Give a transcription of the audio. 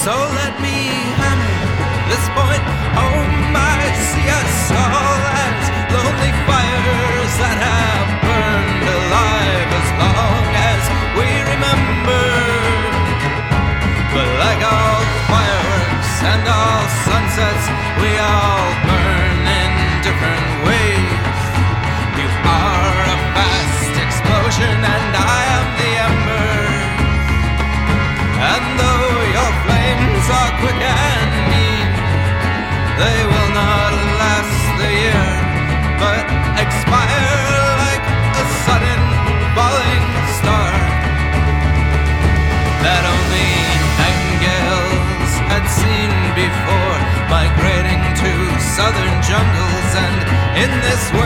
So let me hammer this point home. I see us all as lonely fires that have burned alive as long as we remember. But like all fireworks and all sunsets, we all burn in different ways. You are a fast explosion and I am the ember. And though your flames are quick and mean, they will not last the year, but expire like a sudden falling star that only nightingales had seen before, migrating to southern jungles. And in this world